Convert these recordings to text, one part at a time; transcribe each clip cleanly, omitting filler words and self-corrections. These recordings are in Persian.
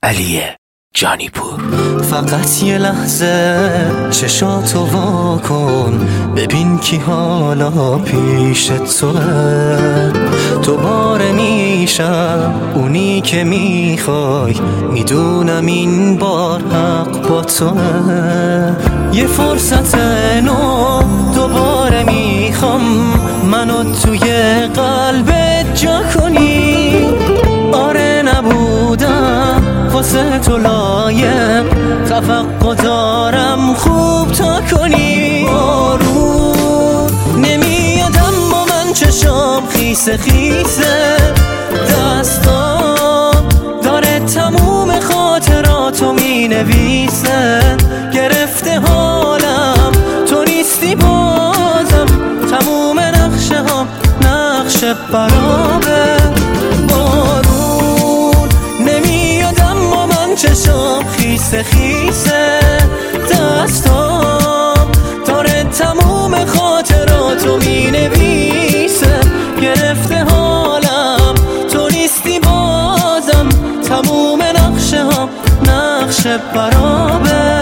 علی جانیپور. فقط یه لحظه چشاتو وا کن، ببین کی حالا پیش توه. تو باره میشم اونی که میخوای، میدونم این بار حق با توه. یه فرصت نو دوباره میخوام، منو توی قلبت جا کنی. آره نبودم واسه تو لایق، توقع دارم خوب تا کنی. بارون نمیاد اما من چشام خیسه خیسه، دستام داره تموم خاطراتو مینویسه. گرفته حالم تو نیستی بازم، تموم نقشه ها نقش برابه. چشام خیسه خیسه، دستام داره تموم خاطراتو مینویسه. گرفته حالم تو نیستی بازم، تموم نقشه ها نقش برابه.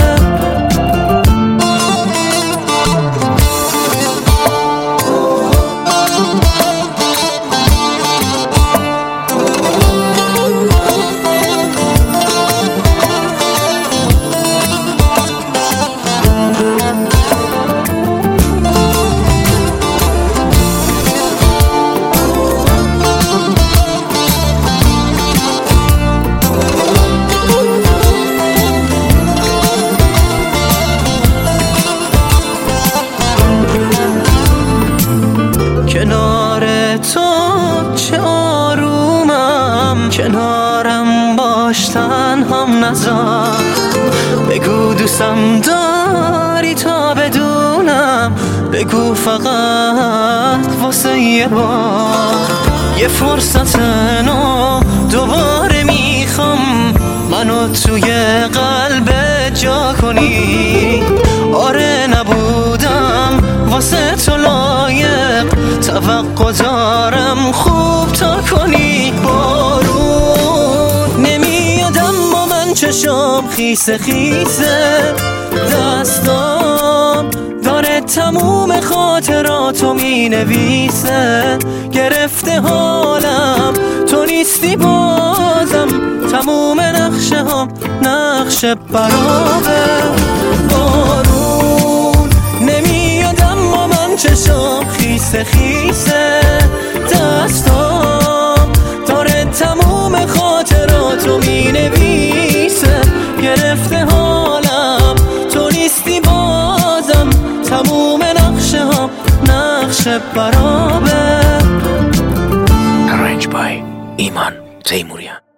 کنار تو چه آرومم، کنارم باش تنهام نذار. بگو دوستم داری تا بدونم، بگو فقط واسه یه بار. یه فرصت نو دوباره میخوام، منو توی قلبت جا کنی. آره نبودم واسه تو لایق، توقع دارم خوب تا کنی. بارون نمیاد اما من چشام خیسه خیسه، دستام داره تموم خاطراتو مینویسه. گرفته حالم تو نیستی بازم، تموم نقشه ها نقش برابه. بارون نمیاد اما من چشام خیسه خیسه، دستام داره تموم خاطراتو مینویسه. گرفته حالم تو نیستی بازم، تموم نقشه ها نقش برابه. Arranged by ایمان تیموریان.